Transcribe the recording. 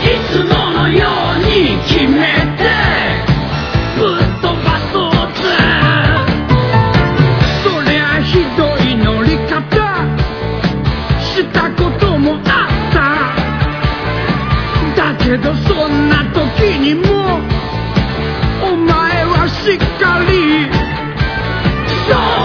つものように決めてぶっ飛ばそうぜ。そりゃひどい乗り方したこともあった。だけどそんな時にもお前はしっかりそう